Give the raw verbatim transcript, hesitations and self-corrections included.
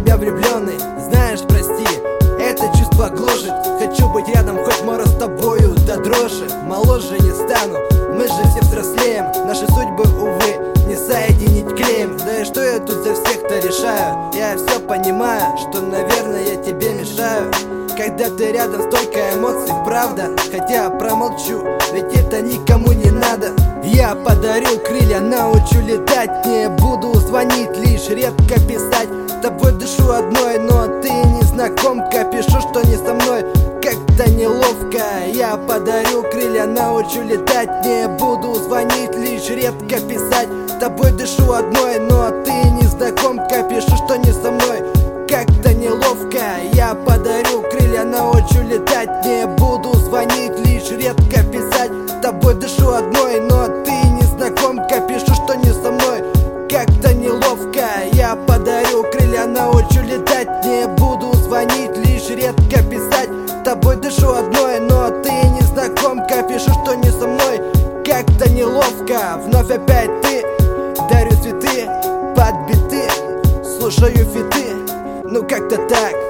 тебя влюбленный. Знаешь, прости, это чувство гложет. Хочу быть рядом, хоть мороз с тобою до дрожи. Моложе не стану, мы же все взрослеем. Наши судьбы, увы, не соединить клеем. Да и что я тут за всех-то решаю? Я все понимаю, что, наверное, я тебе мешаю. Когда ты рядом, столько эмоций, правда. Хотя промолчу, ведь это никому не надо. Я подарю крылья, научу летать. Не буду звонить, лишь редко писать. С тобой дышу одной, но ты незнакомка. Пишу, что не со мной, как-то неловко. Я подарю крылья, научу летать. Не буду звонить, лишь редко писать. С тобой дышу одной, но ты незнакомка. Пишу, что не со мной, как-то неловко. Я подарю крылья, научу летать. Не буду звонить, лишь редко писать. С тобой дышу одной, но ты незнакомка. Пишу, что не со мной, как-то неловко. Я подарю крылья, научу летать. Не буду звонить, лишь редко писать. С тобой дышу одной, но ты незнакомка. Пишу, что не со мной, как-то неловко. Вновь опять ты, дарю цветы под биты, слушаю фиты. Ну как-то так.